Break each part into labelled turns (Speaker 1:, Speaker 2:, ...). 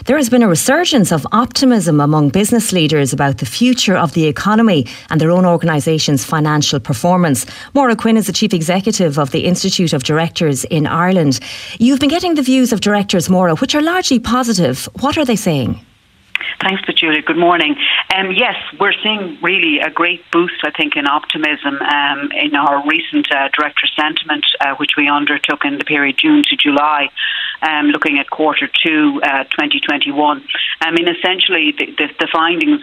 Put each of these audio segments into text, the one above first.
Speaker 1: There has been a resurgence of optimism among business leaders about the future of the economy and their own organisation's financial performance. Maura Quinn is the Chief Executive of the Institute of Directors in Ireland. You've been getting the views of directors, Maura, which are largely positive. What are they saying?
Speaker 2: Thanks, Julia. Good morning. Yes, we're seeing really a great boost, I think, in optimism in our recent director sentiment, which we undertook in the period June to July, looking at quarter two 2021. I mean, essentially, the findings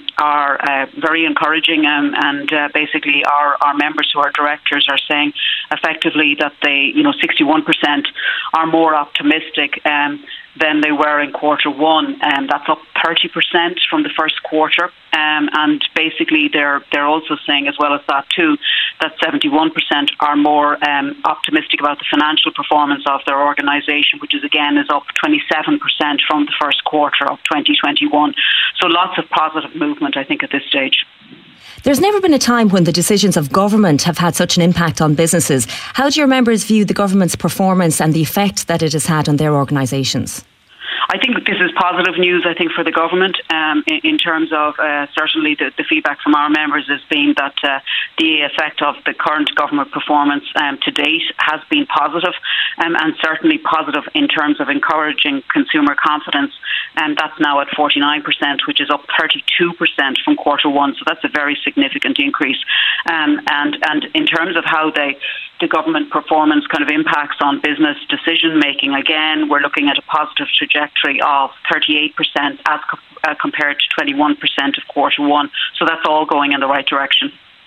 Speaker 2: are very encouraging, and basically our members who are directors are saying effectively that they, 61% are more optimistic than they were in quarter one, and that's up 30% from the first quarter. And basically, they're also saying, as well as that too, that 71% are more optimistic about the financial performance of their organisation, which is up 27% from the first quarter of 2021. So lots of positive movement, I think, at this stage.
Speaker 1: There's never been a time when the decisions of government have had such an impact on businesses. How do your members view the government's performance and the effect that it has had on their organisations?
Speaker 2: I think this is positive news, I think, for the government in terms of certainly the feedback from our members has been that the effect of the current government performance to date has been positive, and certainly positive in terms of encouraging consumer confidence, and that's now at 49%, which is up 32% from quarter one, so that's a very significant increase. And in terms of how the government performance kind of impacts on business decision making, again, we're looking at a positive trajectory of 38% as compared to 21% of quarter one. So that's all going in the right direction.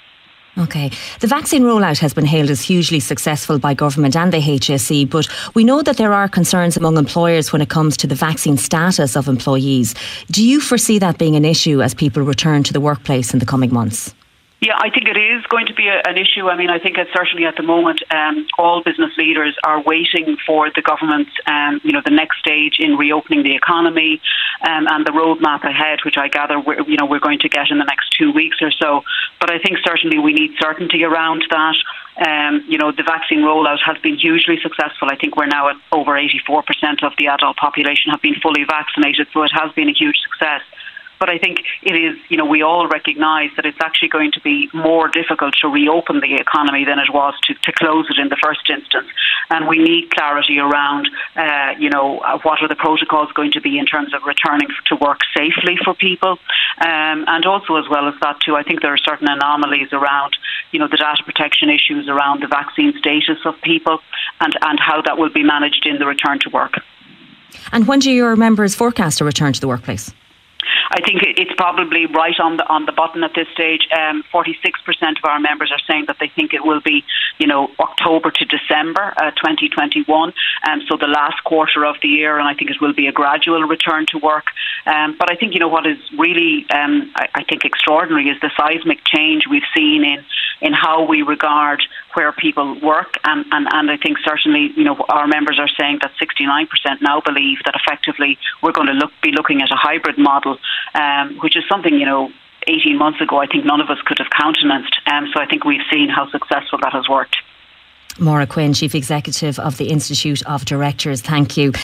Speaker 1: OK. The vaccine rollout has been hailed as hugely successful by government and the HSE, but we know that there are concerns among employers when it comes to the vaccine status of employees. Do you foresee that being an issue as people return to the workplace in the coming months?
Speaker 2: Yeah, I think it is going to be an issue. I mean, I think it's certainly at the moment, all business leaders are waiting for the government's, the next stage in reopening the economy and the roadmap ahead, which I gather we're going to get in the next 2 weeks or so. But I think certainly we need certainty around that. The vaccine rollout has been hugely successful. I think we're now at over 84% of the adult population have been fully vaccinated, so it has been a huge success. But I think it is, we all recognise that it's actually going to be more difficult to reopen the economy than it was to close it in the first instance. And we need clarity around, what are the protocols going to be in terms of returning to work safely for people. And also, as well as that too, I think there are certain anomalies around, the data protection issues around the vaccine status of people and how that will be managed in the return to work.
Speaker 1: And when do your members forecast a return to the workplace?
Speaker 2: I think it's probably right on the button at this stage. 46% of our members are saying that they think it will be, October to December 2021. So the last quarter of the year, and I think it will be a gradual return to work. But I think, what is really, I think, extraordinary is the seismic change we've seen in how we regard where people work. And I think certainly, our members are saying that 69% now believe that effectively we're going to be looking at a hybrid model, which is something, 18 months ago, I think none of us could have countenanced. So I think we've seen how successful that has worked.
Speaker 1: Maura Quinn, Chief Executive of the Institute of Directors, thank you.